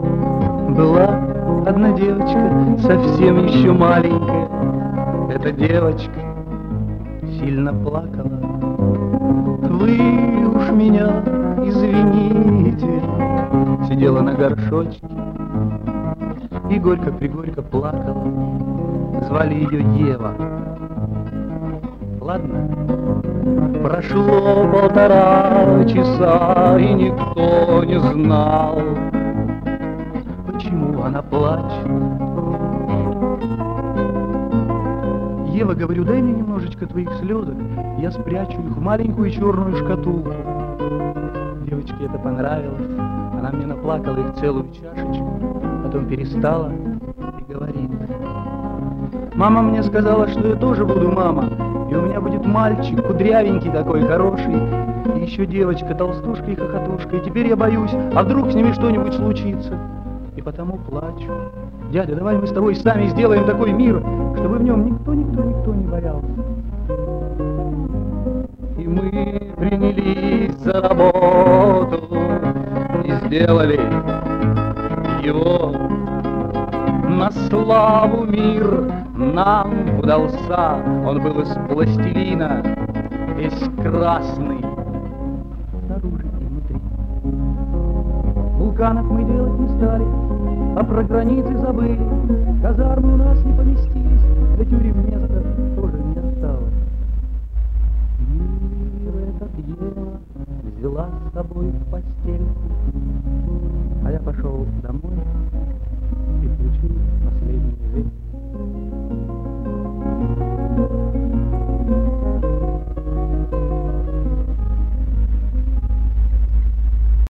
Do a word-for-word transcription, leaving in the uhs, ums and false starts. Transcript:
Была одна девочка, совсем еще маленькая. Эта девочка сильно плакала. Вы уж меня извините. Сидела на горшочке и горько-пригорько плакала. Звали ее Ева. Ладно, прошло полтора часа, и никто не знал, почему она плачет. Ева, говорю, дай мне немножечко твоих слезок, я спрячу их в маленькую черную шкатулку. Девочке это понравилось, она мне наплакала их целую чашечку, потом перестала и говорит: мама мне сказала, что я тоже буду мама, и у меня будет мальчик, кудрявенький такой, хороший, и еще девочка, толстушка и хохотушка, и теперь я боюсь, а вдруг с ними что-нибудь случится, и потому плачу. Дядя, давай мы с тобой сами сделаем такой мир, чтобы в нем никто, никто, никто не боялся. И мы принялись за работу и сделали его. На славу мир нам удался, он был из пластилина, весь красный, снаружи и внутри. Вулканов мы делать не стали, а про границы забыли. Казармы у нас не поместились, для тюрем места тоже не осталось. Мир этот Ева взяла с собой в постельку, а я пошел домой.